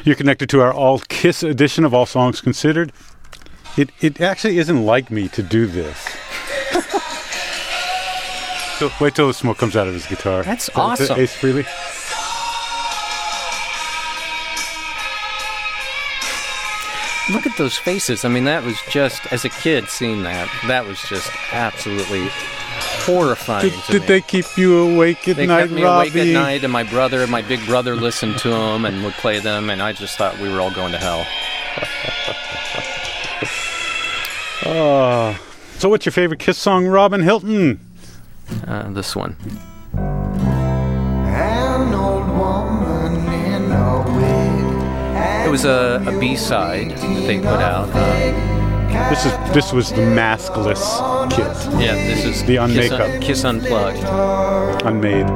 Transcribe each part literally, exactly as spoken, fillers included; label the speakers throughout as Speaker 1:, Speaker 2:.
Speaker 1: You're connected to our all Kiss edition of All Songs Considered. It it actually isn't like me to do this. So wait till the smoke comes out of his guitar.
Speaker 2: That's
Speaker 1: so,
Speaker 2: awesome.
Speaker 1: Ace Frehley.
Speaker 2: Look at those faces. I mean, that was just, as a kid seeing that, that was just absolutely horrifying
Speaker 1: Did,
Speaker 2: to
Speaker 1: did
Speaker 2: me.
Speaker 1: they keep you awake at
Speaker 2: They
Speaker 1: night,
Speaker 2: kept me
Speaker 1: Robbie?
Speaker 2: awake at night, and my brother, my big brother, listened to them and would play them, and I just thought we were all going to hell.
Speaker 1: Oh. So what's your favorite Kiss song, Robin Hilton?
Speaker 2: Uh, this one.
Speaker 3: An old woman in a wig.
Speaker 2: It was a, a B-side that they put out. Uh,
Speaker 1: This is this was the maskless Kiss,
Speaker 2: yeah, this is
Speaker 1: The
Speaker 2: Kiss,
Speaker 1: unmakeup.
Speaker 2: Un- Kiss Unplugged.
Speaker 1: unmade.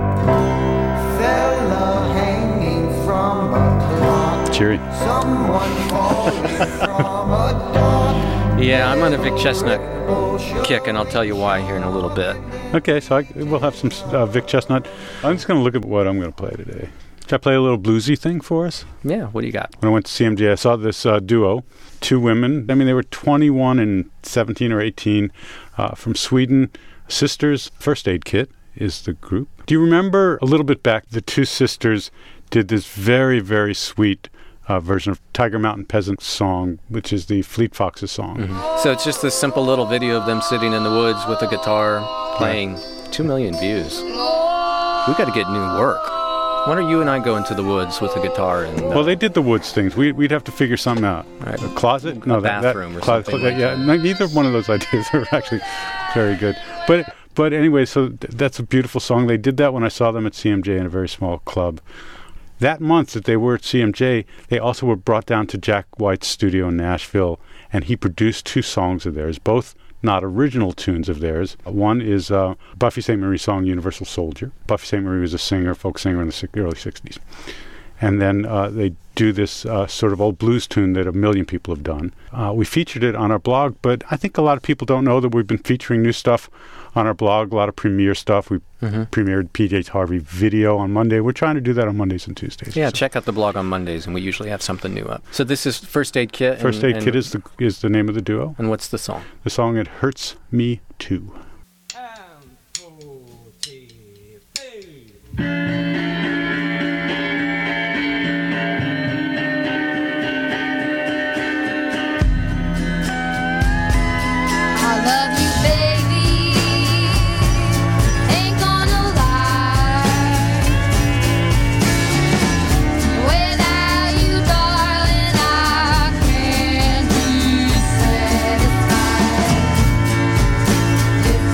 Speaker 3: Fella hanging from a clock.
Speaker 1: Cheery.
Speaker 3: Someone falling from a dog.
Speaker 2: Yeah, I'm on a Vic Chestnut kick, and I'll tell you why here in a little bit.
Speaker 1: Okay, so I, we'll have some uh, Vic Chestnut. I'm just going to look at what I'm going to play today. Should I play a little bluesy thing for us?
Speaker 2: Yeah, what do you got?
Speaker 1: When I went to C M J, I saw this uh, duo, two women. I mean, they were twenty-one and seventeen or eighteen, uh, from Sweden. Sisters First Aid Kit is the group. Do you remember a little bit back, the two sisters did this very, very sweet uh, version of Tiger Mountain Peasant song, which is the Fleet Foxes song.
Speaker 2: Mm-hmm. So it's just this simple little video of them sitting in the woods with a guitar playing. Two million views. We got to get new work. When are you and I going to the woods with a guitar? And, uh,
Speaker 1: Well, they did the woods things. We, we'd have to figure something out.
Speaker 2: Right.
Speaker 1: A closet? No,
Speaker 2: A
Speaker 1: that,
Speaker 2: bathroom
Speaker 1: that,
Speaker 2: or
Speaker 1: closet,
Speaker 2: something
Speaker 1: closet,
Speaker 2: like
Speaker 1: yeah,
Speaker 2: that.
Speaker 1: no, neither one of those ideas are actually very good. But but anyway, so th- that's a beautiful song. They did that when I saw them at C M J in a very small club. That month that they were at C M J, they also were brought down to Jack White's studio in Nashville, and he produced two songs of theirs, both not original tunes of theirs. One is uh, Buffy Sainte Marie song, Universal Soldier. Buffy Sainte Marie was a singer, folk singer in the si- early sixties. And then uh, they do this uh, sort of old blues tune that a million people have done. Uh, we featured it on our blog, but I think a lot of people don't know that we've been featuring new stuff on our blog, a lot of premiere stuff. We
Speaker 2: Mhm.
Speaker 1: premiered P J Harvey video on Monday. We're trying to do that on Mondays and Tuesdays.
Speaker 2: Yeah,
Speaker 1: So
Speaker 2: check out the blog on Mondays, and we usually have something new up. So this is First Aid Kit. And,
Speaker 1: First Aid
Speaker 2: and,
Speaker 1: Kit is the is the name of the duo.
Speaker 2: And what's the song?
Speaker 1: The song It Hurts Me Too.
Speaker 4: I love you, baby. Ain't gonna lie. Without you, darling, I can't be satisfied. If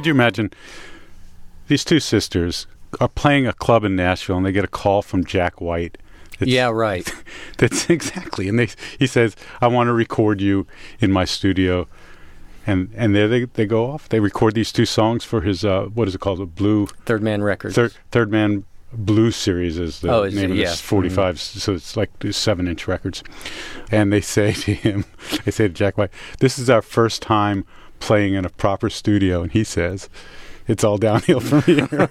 Speaker 1: could you imagine these two sisters are playing a club in Nashville and they get a call from Jack White. That's,
Speaker 2: Yeah, right.
Speaker 1: That's exactly. And they, he says, I want to record you in my studio. And and there they, they go off. They record these two songs for his, uh, what is it called? A Blue...
Speaker 2: Third Man Records.
Speaker 1: Third, Third Man Blues Series is the
Speaker 2: Oh, is
Speaker 1: name
Speaker 2: it?
Speaker 1: of
Speaker 2: Yeah.
Speaker 1: this forty-five. Mm-hmm. So it's like these seven-inch records. And they say to him, they say to Jack White, this is our first time playing in a proper studio. And he says, it's all downhill from here.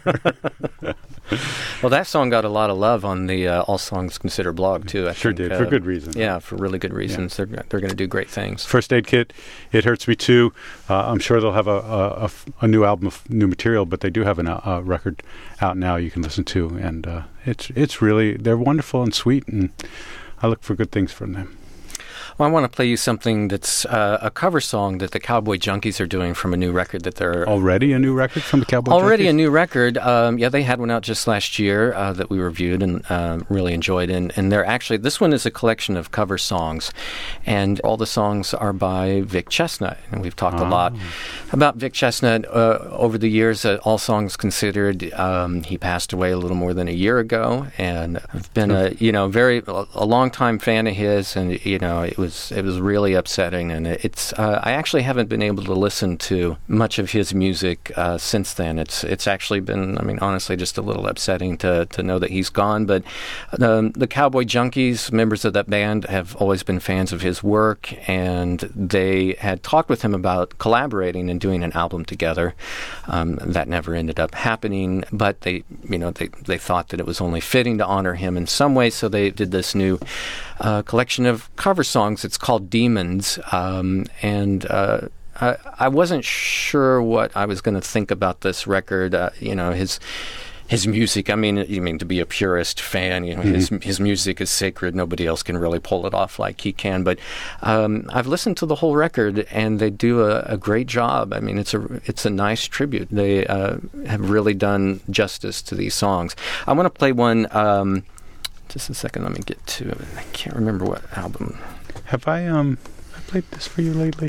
Speaker 2: Well, that song got a lot of love on the uh, All Songs Considered blog, too. I
Speaker 1: Sure
Speaker 2: think,
Speaker 1: did,
Speaker 2: uh,
Speaker 1: for good reason.
Speaker 2: Yeah, for really good reasons. They're, they're going to do great things.
Speaker 1: First Aid Kit, It Hurts Me Too. Uh, I'm sure they'll have a, a, a f- a new album of new material, but they do have a uh, record out now you can listen to. And uh, it's it's really, they're wonderful and sweet, and I look for good things from them.
Speaker 2: Well, I want to play you something that's uh, a cover song that the Cowboy Junkies are doing from a new record that they're...
Speaker 1: Already a new record from the Cowboy
Speaker 2: Already
Speaker 1: Junkies?
Speaker 2: a new record. Um, yeah, they had one out just last year uh, that we reviewed and uh, really enjoyed. And, and they're actually, this one is a collection of cover songs. And all the songs are by Vic Chestnut. And we've talked
Speaker 1: Oh.
Speaker 2: a lot about Vic Chestnut uh, over the years. Uh, all Songs Considered, um, he passed away a little more than a year ago. And I've been a, you know, very, a long time fan of his. And, you know, it was, it was really upsetting. And it's, uh, I actually haven't been able to listen to much of his music uh, since then. It's it's actually been, I mean, honestly, just a little upsetting to, to know that he's gone. But um, the Cowboy Junkies, members of that band, have always been fans of his work, and they had talked with him about collaborating and doing an album together. Um, that never ended up happening, but they, you know, they, they thought that it was only fitting to honor him in some way, so they did this new uh, collection of cover songs. It's called Demons, um, and uh, I, I wasn't sure what I was going to think about this record. Uh, you know, his his music. I mean, you mean to be a purist fan, you know, his his music is sacred. Nobody else can really pull it off like he can. But um, I've listened to the whole record, and they do a, a great job. I mean, it's a it's a nice tribute. They uh, have really done justice to these songs. I want to play one. Um, just a second. Let me get to it. I can't remember what album.
Speaker 1: Have I um I played this for you lately?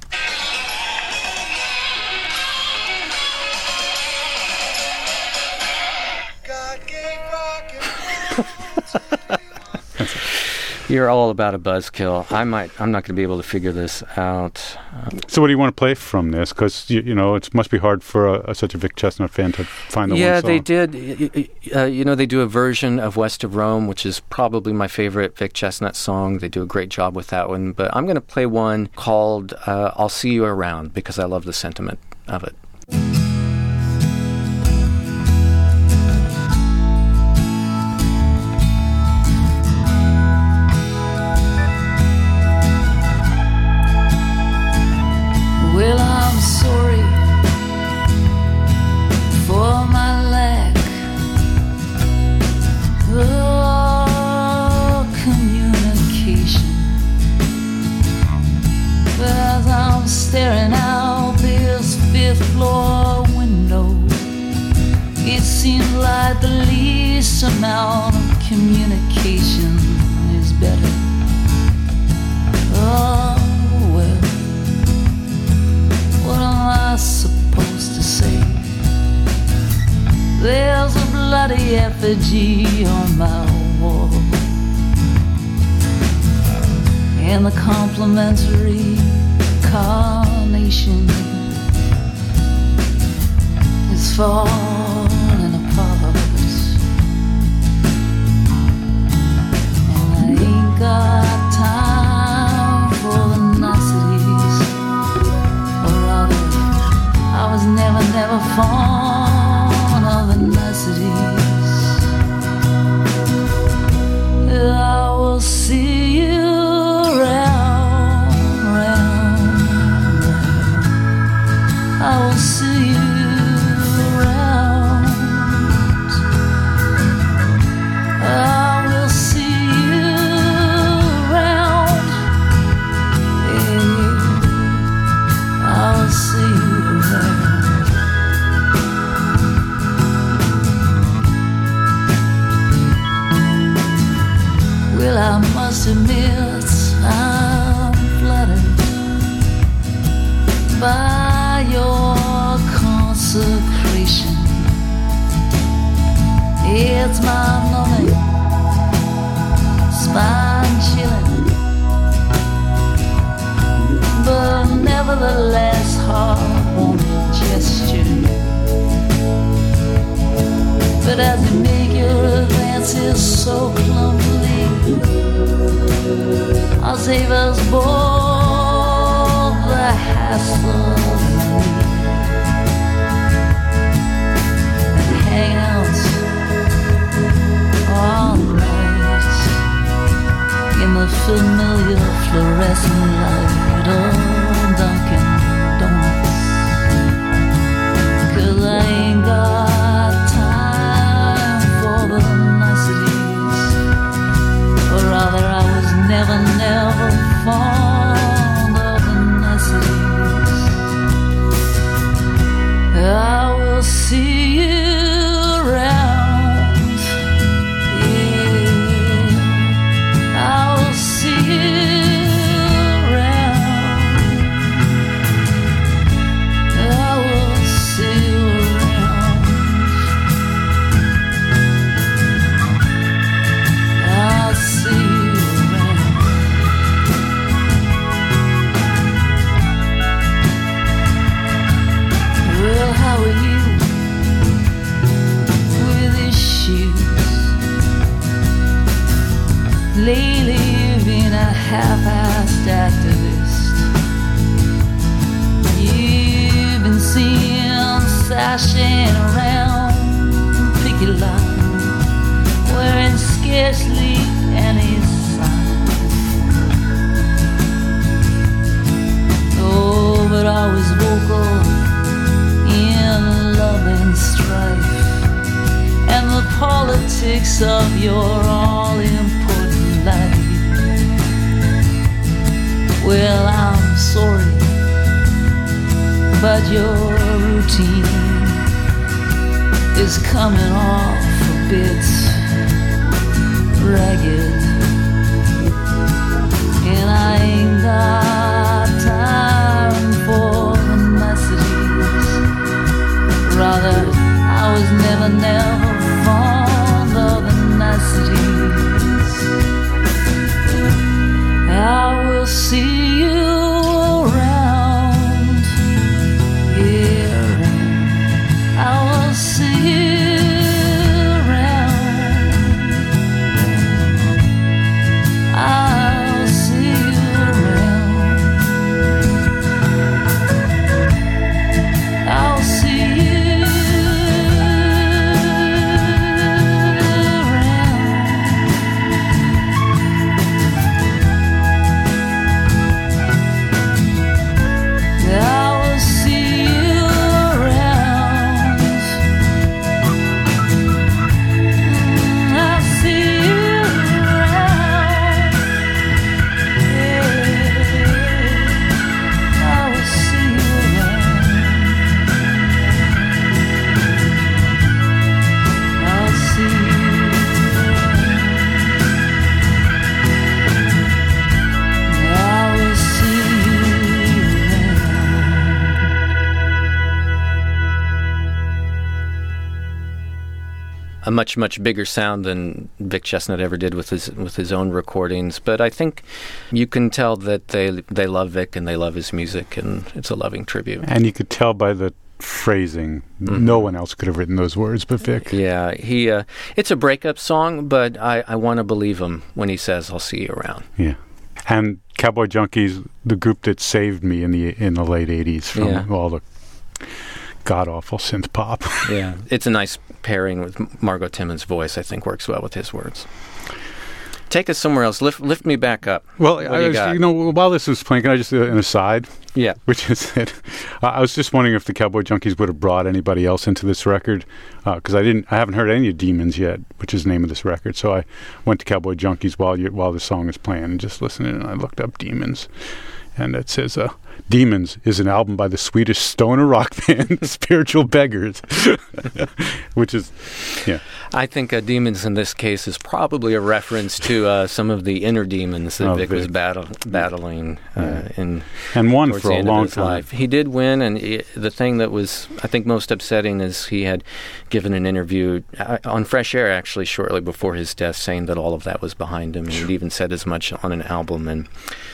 Speaker 2: You're all about a buzzkill. I might. I'm not going to be able to figure this out. Um,
Speaker 1: So what do you want to play from this? Because, you, you know, it must be hard for a, a, such a Vic Chestnut fan to find the
Speaker 2: yeah,
Speaker 1: one song.
Speaker 2: they did. Uh, you know, they do a version of West of Rome, which is probably my favorite Vic Chestnut song. They do a great job with that one. But I'm going to play one called uh, I'll See You Around, because I love the sentiment of it.
Speaker 5: Well, I'm sorry for my lack of communication. As I'm staring out this fifth floor window, it seems like the least amount of communication is better. Oh, well. What am I supposed to say? There's a bloody effigy on my wall, and the complimentary carnation is falling apart. And I ain't got time for the niceties. I was never, never fond of the niceties. I will see you round, round, round. I will see you around. I will see you around. Yeah, I will see you. Well, I must admit I'm flattered by your It's my numbing, spine chilling, but nevertheless heart-warming gesture. But as you make your advances so clumsily, I'll save us both the hassle and hang out all night in the familiar fluorescent light of Dunkin' Donuts. 'Cause I ain't got time for the niceties, or rather I was never, never fond of the niceties. I will see you around, yeah. I will see you around. I will see you around. I'll see you around. Well, how are you with issues? Lately you've been a half-assed activist. You've been seen sashing around picket line, wearing scarcely any sign. Oh, but always vocal in love and strife, and the politics of your all-important life. Well, I'm sorry, but your routine is coming off a bit ragged, and I ain't got time for the niceties. Rather, I was never, never fond of the niceties. I will see you around, yeah. I will see you around. I'll see you around. I'll see you around. I will see you around. I'll see you around. Yeah, I will see you around. I'll see you around. I will see you around.
Speaker 2: A much, much bigger sound than Vic Chesnutt ever did with his with his own recordings. But I think you can tell that they they love Vic and they love his music, and it's a loving tribute.
Speaker 1: And you could tell by the phrasing, no one else could have written those words but Vic.
Speaker 2: Yeah, he. Uh, it's a breakup song, but I, I want to believe him when he says, "I'll see you around."
Speaker 1: Yeah. And Cowboy Junkies, the group that saved me in the in the late eighties from
Speaker 2: Yeah.
Speaker 1: all the god-awful synth pop.
Speaker 2: Yeah, it's a nice pairing with Margot Timmons' voice. I think works well with his words. Take us somewhere else. Lift lift me back up.
Speaker 1: Well,
Speaker 2: What
Speaker 1: I
Speaker 2: do you
Speaker 1: was,
Speaker 2: got?
Speaker 1: you know, while this was playing, can I just do an aside?
Speaker 2: Yeah.
Speaker 1: Which is that uh, I was just wondering if the Cowboy Junkies would have brought anybody else into this record, because I didn't, I haven't heard any of Demons yet, which is the name of this record. So I went to Cowboy Junkies while you, while the song was playing and just listening, and I looked up Demons, and it says, uh, Demons is an album by the Swedish stoner rock band Spiritual Beggars, which is, yeah.
Speaker 2: I think uh, Demons in this case is probably a reference to uh, some of the inner demons that
Speaker 1: Oh,
Speaker 2: Vic was
Speaker 1: Vic.
Speaker 2: battle, battling uh, in
Speaker 1: And won
Speaker 2: towards
Speaker 1: for
Speaker 2: the
Speaker 1: a
Speaker 2: end of
Speaker 1: long
Speaker 2: his
Speaker 1: time.
Speaker 2: life. He did win, and he, the thing that was, I think, most upsetting is he had given an interview uh, on Fresh Air, actually, shortly before his death, saying that all of that was behind him. And he'd even said as much on an album, and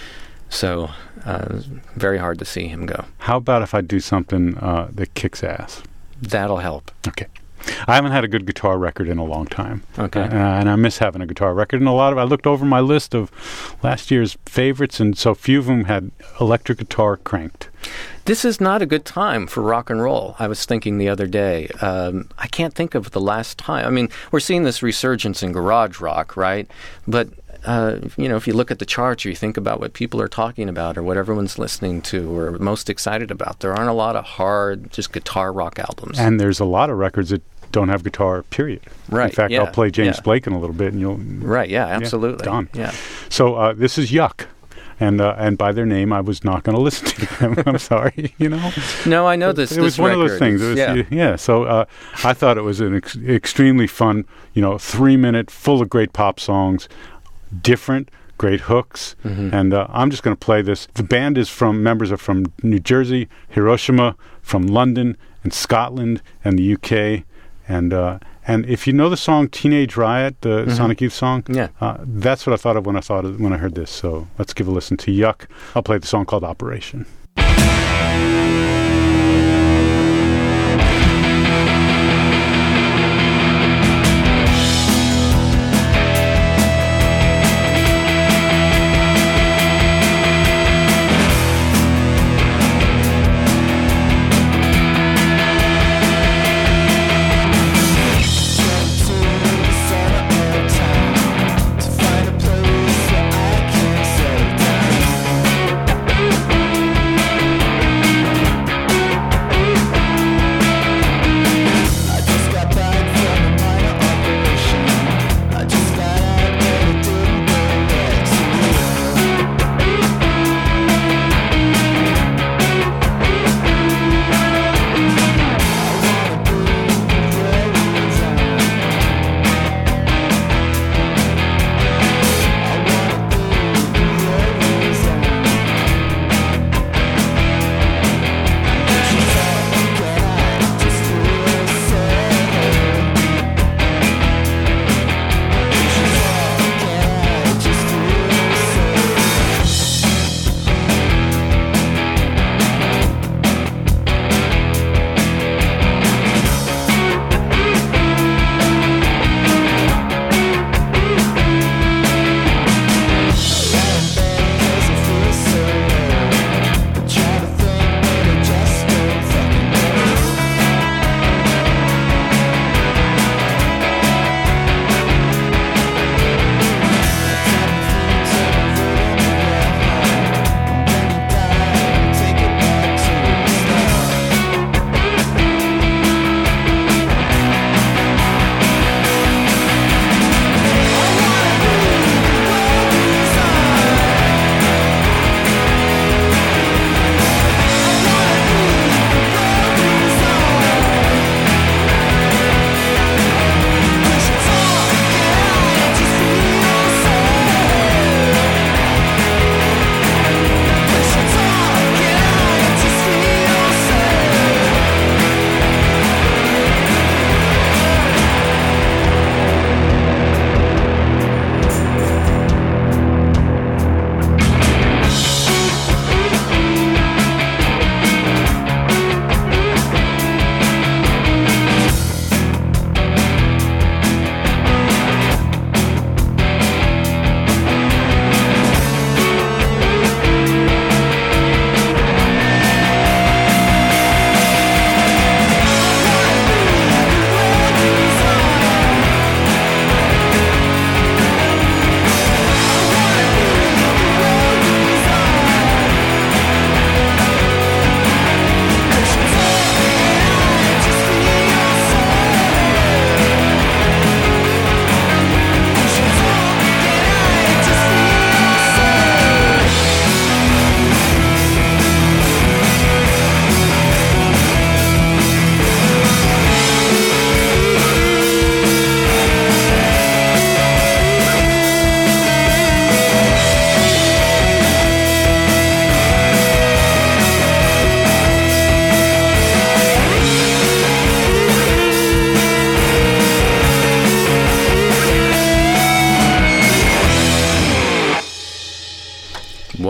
Speaker 2: so uh, it was very hard to see him go.
Speaker 1: How about if I do something uh, that kicks ass?
Speaker 2: That'll help.
Speaker 1: Okay. I haven't had a good guitar record in a long time.
Speaker 2: Okay.
Speaker 1: Uh, and I miss having a guitar record. And a lot of, I looked over my list of last year's favorites, and so few of them had electric guitar cranked.
Speaker 2: This is not a good time for rock and roll. I was thinking the other day. Um, I can't think of the last time. I mean, we're seeing this resurgence in garage rock, right? But, uh, you know, if you look at the charts or you think about what people are talking about or what everyone's listening to or most excited about, there aren't a lot of hard, just guitar rock albums.
Speaker 1: And there's a lot of records that don't have guitar, period.
Speaker 2: Right,
Speaker 1: In fact,
Speaker 2: yeah,
Speaker 1: I'll play James
Speaker 2: yeah.
Speaker 1: Blake in a little bit, and you'll...
Speaker 2: Right, yeah, absolutely.
Speaker 1: done.
Speaker 2: Yeah.
Speaker 1: So uh, this is Yuck. And uh, and by their name, I was not going to listen to them. I'm sorry, you know.
Speaker 2: No, I know this.
Speaker 1: It was
Speaker 2: this
Speaker 1: one of those
Speaker 2: record
Speaker 1: things.
Speaker 2: is-
Speaker 1: It was,
Speaker 2: yeah.
Speaker 1: yeah. yeah. So uh, I thought it was an ex- extremely fun, you know, three minute, full of great pop songs, different, great hooks,
Speaker 2: Mm-hmm.
Speaker 1: and uh, I'm just going to play this. The band is from members are from New Jersey, Hiroshima, from London, and Scotland, and the U K, and. Uh, And if you know the song "Teenage Riot," the Sonic Youth song,
Speaker 2: Yeah.
Speaker 1: uh, that's what I thought of when I thought of, when I heard this. So let's give a listen to Yuck. I'll play the song called "Operation."
Speaker 3: To find a place where I can settle down.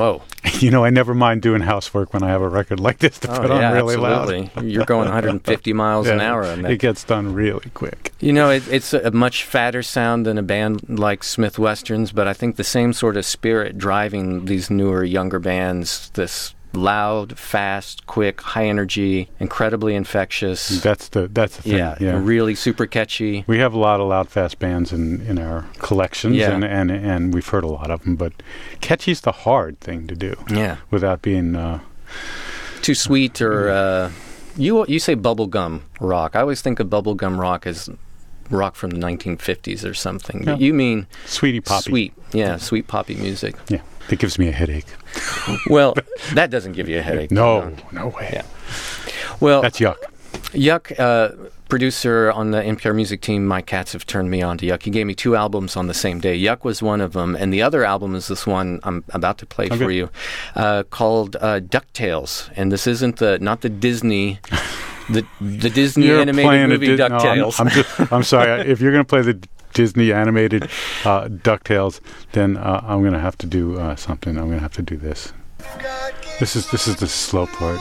Speaker 2: Whoa.
Speaker 1: You know, I never mind doing housework when I have a record like this to
Speaker 2: Oh,
Speaker 1: put
Speaker 2: yeah,
Speaker 1: on really
Speaker 2: absolutely. You're going one hundred fifty miles
Speaker 1: loud.
Speaker 2: an
Speaker 1: Yeah,
Speaker 2: hour. On that.
Speaker 1: it gets done really quick.
Speaker 2: You know, it, it's a much fatter sound than a band like Smith Westerns, but I think the same sort of spirit driving these newer, younger bands, this loud, fast, quick, high energy, incredibly infectious.
Speaker 1: That's the that's the thing.
Speaker 2: yeah,
Speaker 1: Yeah,
Speaker 2: really super catchy.
Speaker 1: we have a lot of loud, fast bands in, in our collections,
Speaker 2: Yeah.
Speaker 1: and, and and we've heard a lot of them. But catchy's the hard thing to do
Speaker 2: Yeah.
Speaker 1: without being. Uh,
Speaker 2: Too sweet or uh, you you say bubblegum rock. I always think of bubblegum rock as rock from the nineteen fifties or something. But
Speaker 1: Yeah.
Speaker 2: you mean
Speaker 1: Sweetie poppy.
Speaker 2: sweet. Yeah, sweet poppy music.
Speaker 1: Yeah, that gives me a headache.
Speaker 2: Well, that doesn't give you a headache.
Speaker 1: No, no way.
Speaker 2: Yeah. Well,
Speaker 1: That's yuck.
Speaker 2: Yuck, uh, producer on the N P R music team, Mike Katz, have turned me on to Yuck. He gave me two albums on the same day. Yuck was one of them, and the other album is this one I'm about to play
Speaker 1: Okay.
Speaker 2: for you, uh, called uh, DuckTales. And this isn't the not the Disney, the the Disney
Speaker 1: You're
Speaker 2: animated
Speaker 1: playing a
Speaker 2: movie
Speaker 1: Dis- no, I'm-
Speaker 2: DuckTales.
Speaker 1: I'm, just, I'm sorry. If you're going to play the Disney animated uh, DuckTales, then uh, I'm going to have to do uh, something. I'm going to have to do this. This is this is the slow part.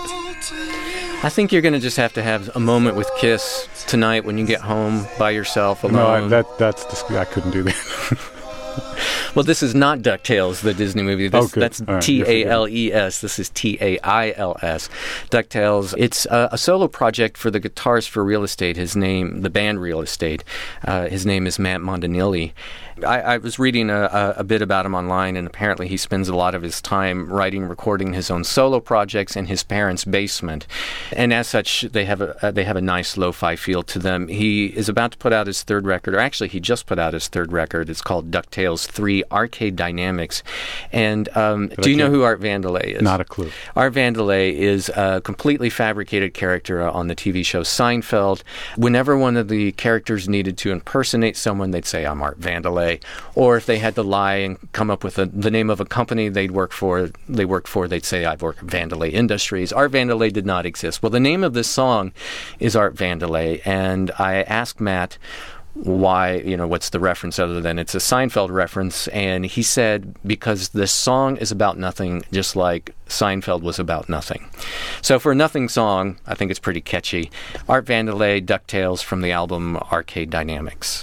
Speaker 2: I think you're going to just have to have a moment with Kiss tonight when you get home by yourself alone.
Speaker 1: No, I, that that's dis- I couldn't do that.
Speaker 2: Well, this is not DuckTales, the Disney movie. This,
Speaker 1: Oh, good.
Speaker 2: That's
Speaker 1: All right,
Speaker 2: T
Speaker 1: you're
Speaker 2: A L E S. This is T A I L S. DuckTales. It's uh, a solo project for the guitarist for Real Estate. His name, the band Real Estate. Uh, his name is Matt Mondonilli. I, I was reading a, a, a bit about him online, and apparently he spends a lot of his time writing, recording his own solo projects in his parents' basement. And as such, they have a uh, they have a nice lo-fi feel to them. He is about to put out his third record, or actually he just put out his third record. It's called DuckTales three Arcade Dynamics. And um, do you know
Speaker 1: can't-
Speaker 2: who Art Vandelay is?
Speaker 1: Not a clue.
Speaker 2: Art Vandelay is a completely fabricated character on the T V show Seinfeld. Whenever one of the characters needed to impersonate someone, they'd say, "I'm Art Vandelay." Or if they had to lie and come up with a, the name of a company they'd work for, they worked for, they'd say, "I've worked at Vandelay Industries." Art Vandelay did not exist. Well, the name of this song is Art Vandelay, and I asked Matt why, you know, what's the reference other than it's a Seinfeld reference, and he said because this song is about nothing, just like Seinfeld was about nothing. So for a nothing song, I think it's pretty catchy. Art Vandelay, DuckTales from the album Arcade Dynamics.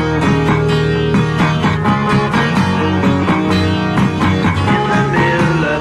Speaker 6: In the middle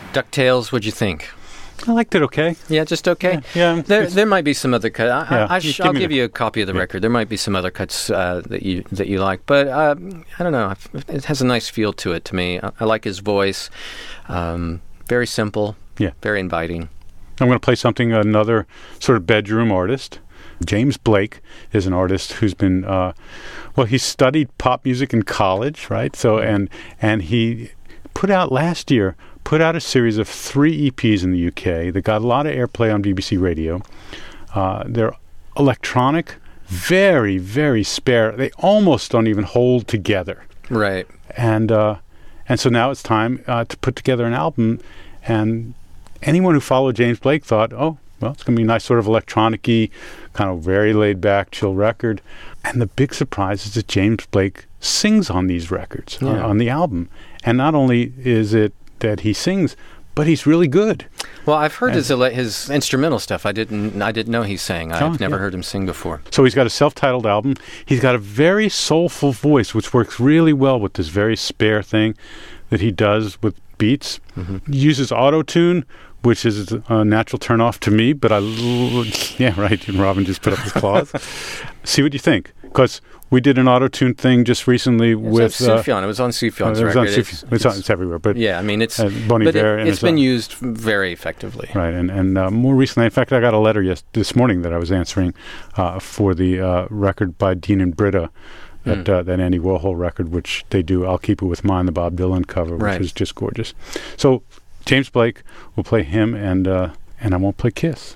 Speaker 2: DuckTales, what'd you think?
Speaker 1: I liked it okay.
Speaker 2: Yeah, just okay.
Speaker 1: Yeah, yeah,
Speaker 2: there
Speaker 1: it's-
Speaker 2: there might be some other cuts. I,
Speaker 1: Yeah,
Speaker 2: I, I
Speaker 1: just
Speaker 2: sh-
Speaker 1: give
Speaker 2: I'll
Speaker 1: me
Speaker 2: give
Speaker 1: the-
Speaker 2: you a copy of the
Speaker 1: Yeah.
Speaker 2: record. There might be some other cuts uh, that you that you like, but uh, I don't know. It has a nice feel to it to me. I, I like his voice. Um, very simple.
Speaker 1: Yeah.
Speaker 2: Very inviting.
Speaker 1: I'm going to play something, another sort of bedroom artist. James Blake is an artist who's been, uh, well, he studied pop music in college, right? So, and and he put out last year, put out a series of three E Ps in the U K that got a lot of airplay on B B C Radio. Uh, they're electronic, very, very spare. They almost don't even hold together.
Speaker 2: Right.
Speaker 1: And uh, and so now it's time uh, to put together an album. And anyone who followed James Blake thought, oh, well, it's going to be a nice sort of electronic-y, kind of very laid-back, chill record. And the big surprise is that James Blake sings on these records, on,
Speaker 2: Yeah.
Speaker 1: on the album. And not only is it that he sings, but he's really good.
Speaker 2: Well, I've heard
Speaker 1: And-
Speaker 2: his ele- his instrumental stuff. I didn't I didn't know he sang. I've
Speaker 1: Oh,
Speaker 2: never
Speaker 1: yeah.
Speaker 2: heard him sing before.
Speaker 1: So he's got a self-titled album. He's got a very soulful voice, which works really well with this very spare thing that he does with beats.
Speaker 2: Mm-hmm.
Speaker 1: He uses auto-tune, which is a natural turn-off to me, but I... l- Yeah, right, and Robin just put up his claws. See what you think, because we did an auto-tune thing just recently
Speaker 2: It was
Speaker 1: with...
Speaker 2: on
Speaker 1: uh,
Speaker 2: Sufjan. It was on
Speaker 1: uh,
Speaker 2: Sufjan's
Speaker 1: it was on
Speaker 2: record.
Speaker 1: Sufjan. It's, on- it's everywhere, but...
Speaker 2: Yeah, I mean, it's
Speaker 1: uh, Bon
Speaker 2: but
Speaker 1: Iver
Speaker 2: it,
Speaker 1: and
Speaker 2: it's
Speaker 1: it's
Speaker 2: been
Speaker 1: on-
Speaker 2: used very effectively.
Speaker 1: Right, and and uh, more recently, in fact, I got a letter yes this morning that I was answering uh, for the uh, record by Dean and Britta, that
Speaker 2: Mm.
Speaker 1: uh, that Andy Warhol record, which they do. I'll Keep It With Mine, the Bob Dylan cover, which
Speaker 2: Right.
Speaker 1: is just gorgeous. So James Blake will play him, and uh, and I won't play Kiss.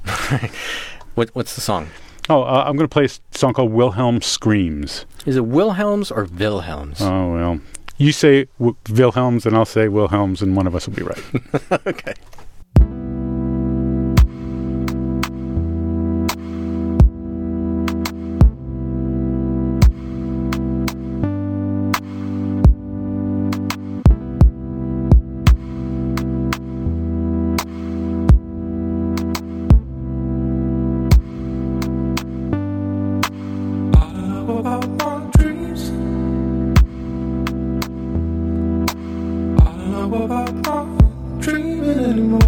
Speaker 2: What what's the song?
Speaker 1: Oh, uh, I'm going to play a s- song called Wilhelm Screams.
Speaker 2: Is it Wilhelms or Wilhelms?
Speaker 1: Oh well, you say w- Wilhelms, and I'll say Wilhelms, and one of us will be right.
Speaker 2: Okay.
Speaker 6: About my dreams. I don't know about my dreaming anymore.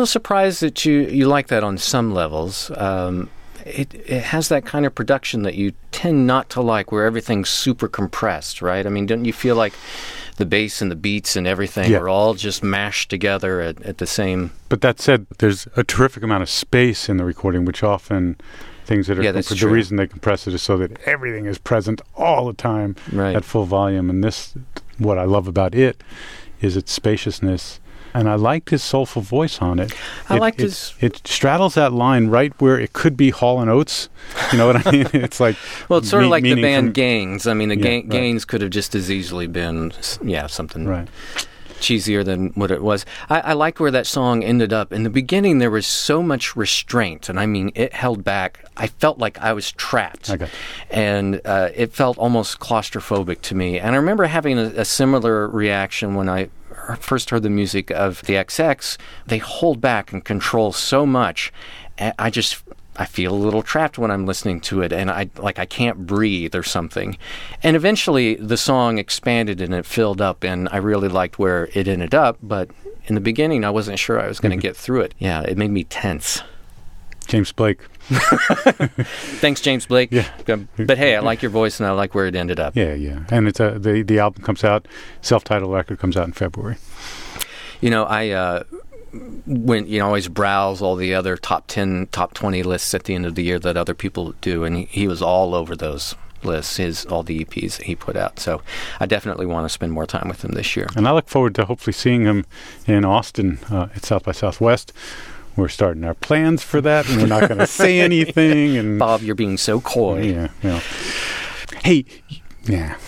Speaker 2: little surprised that you, you like that on some levels. Um, it, it has that kind of production that you tend not to like, where everything's super compressed, right? I mean, don't you feel like the bass and the beats and everything
Speaker 1: Yeah.
Speaker 2: are all just mashed together at, at the same...
Speaker 1: But that said, there's a terrific amount of space in the recording, which often things that are
Speaker 2: Yeah, that's
Speaker 1: compre-
Speaker 2: true.
Speaker 1: the reason they compress it is so that everything is present all the time
Speaker 2: Right.
Speaker 1: at full volume. And this, what I love about it, is its spaciousness. And I liked his soulful voice on it.
Speaker 2: I
Speaker 1: it,
Speaker 2: liked
Speaker 1: it,
Speaker 2: his-
Speaker 1: It straddles that line right where it could be Hall and Oates. You know what I mean? It's like
Speaker 2: Well, it's sort of
Speaker 1: me-
Speaker 2: like the
Speaker 1: meaning
Speaker 2: band
Speaker 1: from-
Speaker 2: Gaines. I mean, the
Speaker 1: Yeah,
Speaker 2: Ga-
Speaker 1: right.
Speaker 2: Gaines could have just as easily been, s- yeah, something
Speaker 1: Right.
Speaker 2: cheesier than what it was. I, I liked where that song ended up. In the beginning, there was so much restraint, and I mean, it held back. I felt like I was trapped,
Speaker 1: I got you.
Speaker 2: and uh, it felt almost claustrophobic to me. And I remember having a, a similar reaction when I first heard the music of the X X. They hold back and control so much. and I just I feel a little trapped when I'm listening to it, and I like I can't breathe or something. And eventually, the song expanded and it filled up, and I really liked where it ended up. But in the beginning, I wasn't sure I was going to get through it. Yeah, it made me tense.
Speaker 1: James Blake.
Speaker 2: Thanks, James Blake.
Speaker 1: Yeah.
Speaker 2: Um, But hey, I like your voice, and I like where it ended up.
Speaker 1: Yeah, yeah. And it's a, the, the album comes out, self-titled record comes out in February.
Speaker 2: You know, I uh, when you know always browse all the other top ten, top twenty lists at the end of the year that other people do, and he, he was all over those lists. His all the E Ps that he put out. So I definitely want to spend more time with him this year.
Speaker 1: And I look forward to hopefully seeing him in Austin uh, at South by Southwest. We're starting our plans for that, and we're not going to say anything. And
Speaker 2: Bob, you're being so coy.
Speaker 1: yeah, yeah. Hey, yeah.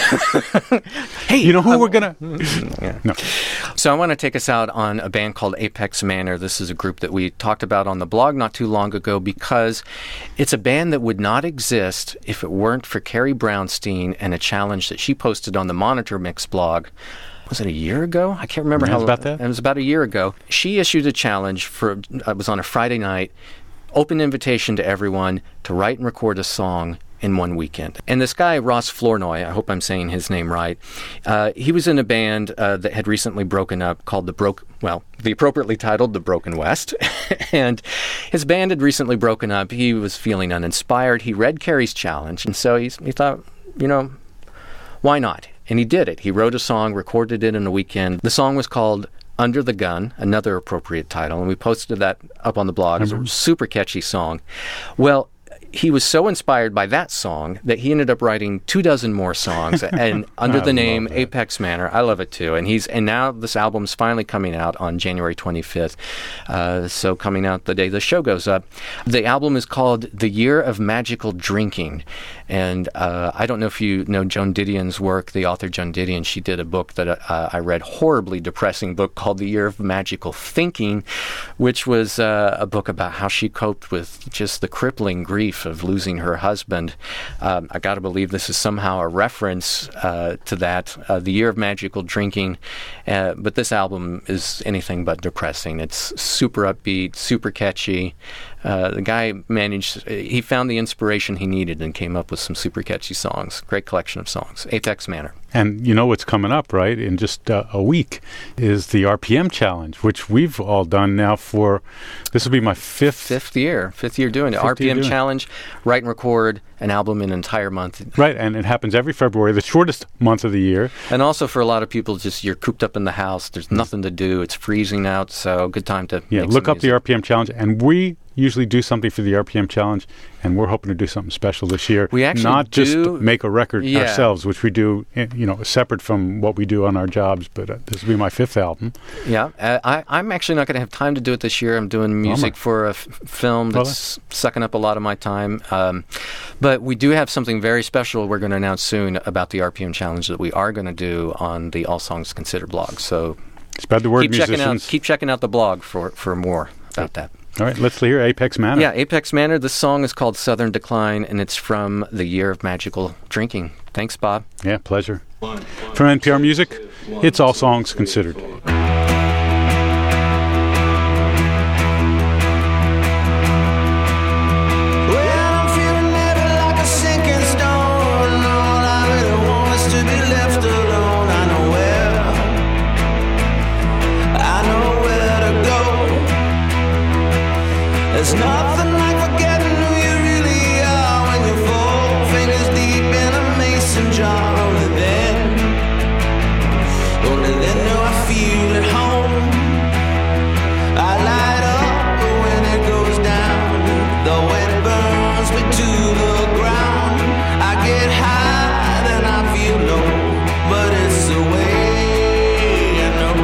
Speaker 2: Hey,
Speaker 1: You know who
Speaker 2: I-
Speaker 1: we're gonna?
Speaker 2: Yeah.
Speaker 1: No.
Speaker 2: So I want to take us out on a band called Apex Manor. This is a group that we talked about on the blog not too long ago because it's a band that would not exist if it weren't for Carrie Brownstein and a challenge that she posted on the Monitor Mix blog. Was it a year ago? I can't remember
Speaker 1: Yeah,
Speaker 2: how
Speaker 1: it was about that.
Speaker 2: It was about a year ago. She issued a challenge for. It was on a Friday night. Open invitation to everyone to write and record a song in one weekend. And this guy, Ross Flournoy, I hope I'm saying his name right, uh, he was in a band uh, that had recently broken up called the Broke, well, the appropriately titled The Broken West. And his band had recently broken up. He was feeling uninspired. He read Carrie's challenge, and so he, he thought, you know, why not? And he did it. He wrote a song, recorded it in a weekend. The song was called Under the Gun, another appropriate title, and we posted that up on the blog. It's a super catchy song. Well, he was so inspired by that song that he ended up writing two dozen more songs, and under
Speaker 1: I
Speaker 2: the name
Speaker 1: love that.
Speaker 2: Apex Manor. I love it too. And he's and now this album's finally coming out on January twenty-fifth. Uh, so coming out the day the show goes up. The album is called The Year of Magical Drinking, and uh, I don't know if you know Joan Didion's work. The author Joan Didion, she did a book that uh, I read, horribly depressing book called The Year of Magical Thinking, which was uh, a book about how she coped with just the crippling grief of losing her husband. Um, I got to believe this is somehow a reference uh, to that, uh, The Year of Magical Drinking. Uh, but this album is anything but depressing. It's super upbeat, super catchy. Uh, the guy managed, he found the inspiration he needed and came up with some super catchy songs. Great collection of songs. Apex Manor.
Speaker 1: And you know what's coming up, right? In just uh, a week is the R P M challenge, which we've all done now for, this will be my fifth.
Speaker 2: Fifth year. Fifth year doing it.
Speaker 1: Fifth year
Speaker 2: R P M
Speaker 1: doing it.
Speaker 2: challenge, write and record an album in an entire month.
Speaker 1: Right, and it happens every February, the shortest month of the year.
Speaker 2: And also for a lot of people, just you're cooped up in the house. There's nothing to do. It's freezing out, so good time to
Speaker 1: Yeah,
Speaker 2: make
Speaker 1: look
Speaker 2: some
Speaker 1: up the
Speaker 2: music.
Speaker 1: R P M challenge, and we usually do something for the R P M challenge, and we're hoping to do something special this year.
Speaker 2: We actually
Speaker 1: not just
Speaker 2: do-
Speaker 1: make a record
Speaker 2: Yeah.
Speaker 1: ourselves, which we do, eh, you know, separate from what we do on our jobs. But uh, this will be my fifth album.
Speaker 2: Yeah, uh, I, I'm actually not going to have time to do it this year. I'm doing music
Speaker 1: Bummer.
Speaker 2: for a f- film
Speaker 1: Well,
Speaker 2: that's sucking up a lot of my time. Um, but we do have something very special we're going to announce soon about the R P M challenge that we are going to do on the All Songs Considered blog. So
Speaker 1: Spread the word,
Speaker 2: keep checking out
Speaker 1: musicians.
Speaker 2: keep checking out the blog for, for more about that.
Speaker 1: All right, let's hear Apex Manor.
Speaker 2: Yeah, Apex Manor. The song is called Southern Decline, and it's from The Year of Magical Drinking. Thanks, Bob.
Speaker 1: Yeah, pleasure. From N P R Music, it's All Songs Considered.
Speaker 3: Well, I'm feeling heavy like a sinking stone. All I really want is to be left alone. I know where, I know where to go. There's nothing like forgetting who you really are when you're four fingers deep in a mason jar. Only then, only then do I feel at home. I light up when it goes down, though it burns me to the ground. I get high, then I feel low, but it's the way I know.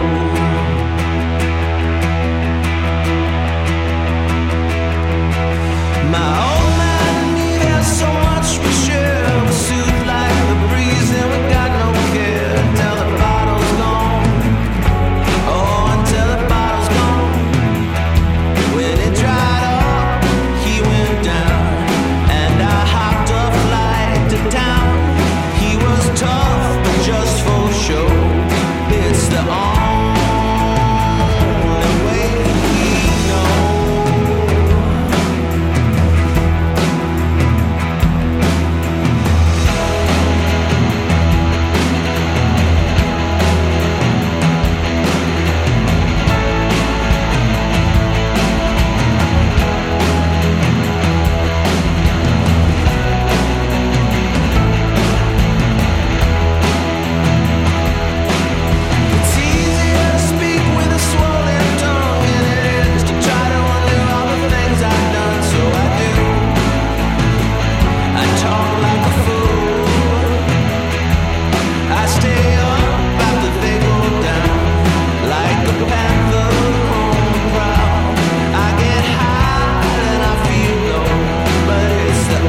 Speaker 3: My old man, he has so much we share. We soothe like the breeze and we got no care until the bottle's gone. Oh, until the bottle's gone. When it dried up, he went down, and I hopped a flight to town. He was tough, but just for show. It's the only way we know. It's easier to speak with a swollen tongue than it is to try to undo all the things I've done. So I do. I talk like a fool. I stay up after they go down, like a panther on the prowl. I get high and I feel low, but it's the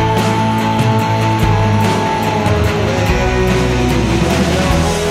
Speaker 3: only way I know.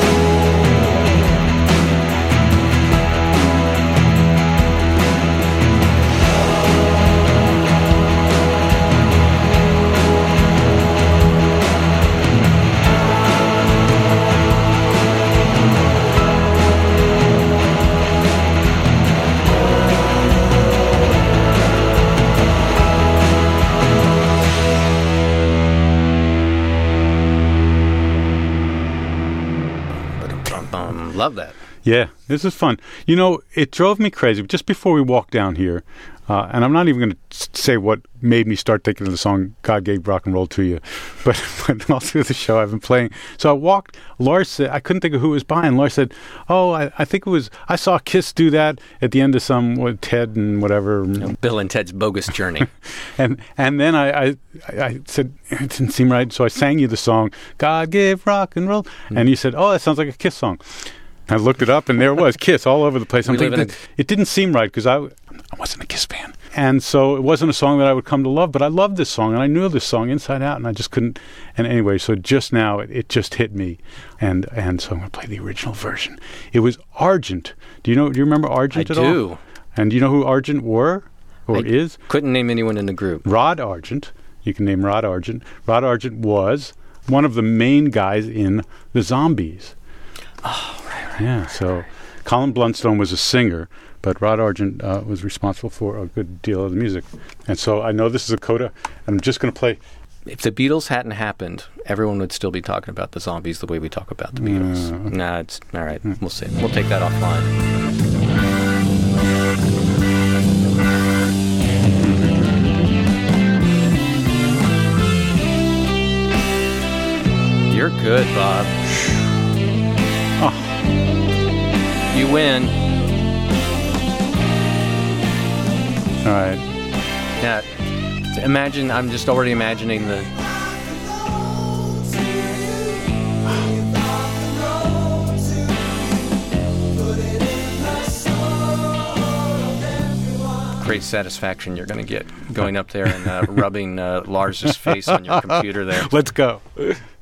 Speaker 2: Um, love that.
Speaker 1: Yeah, this is fun. You know, it drove me crazy just before we walked down here, uh, and I'm not even going to say what made me start thinking of the song "God Gave Rock and Roll to You," but, but all through the show I've been playing. So I walked. Lars said I couldn't think of who was behind. Lars said, "Oh, I, I think it was I saw Kiss do that at the end of some what, Ted and whatever."
Speaker 2: Bill and Ted's Bogus Journey.
Speaker 1: And and then I, I I said it didn't seem right, so I sang you the song "God Gave Rock and Roll,"
Speaker 2: Mm-hmm.
Speaker 1: and you said, "Oh, that sounds like a Kiss song." I looked it up, and there it was Kiss all over the place. I'm
Speaker 2: We live
Speaker 1: thinking,
Speaker 2: in a-
Speaker 1: it didn't seem right because I I wasn't a Kiss fan, and so it wasn't a song that I would come to love. But I loved this song, and I knew this song inside out, and I just couldn't. And anyway, so just now it, it just hit me, and and so I'm going to play the original version. It was Argent. Do you know? Do you remember Argent
Speaker 2: I
Speaker 1: at all?
Speaker 2: do.
Speaker 1: And do you know who Argent were or
Speaker 2: I
Speaker 1: is?
Speaker 2: Couldn't name anyone in the group.
Speaker 1: Rod Argent. You can name Rod Argent. Rod Argent was one of the main guys in the Zombies.
Speaker 2: Oh, right, right.
Speaker 1: Yeah, so Colin Blunstone was a singer, but Rod Argent uh, was responsible for a good deal of the music. And so I know this is a coda, and I'm just going to play.
Speaker 2: If the Beatles hadn't happened, everyone would still be talking about the Zombies the way we talk about the Beatles.
Speaker 1: Mm.
Speaker 2: Nah, it's all right. We'll see. We'll take that offline. You're good, Bob.
Speaker 1: Oh,
Speaker 2: You win.
Speaker 1: all right.
Speaker 2: Yeah. Imagine, I'm just already imagining the. Great satisfaction you're going to get going up there and uh, rubbing uh, Lars's face on your computer there.
Speaker 1: Let's go.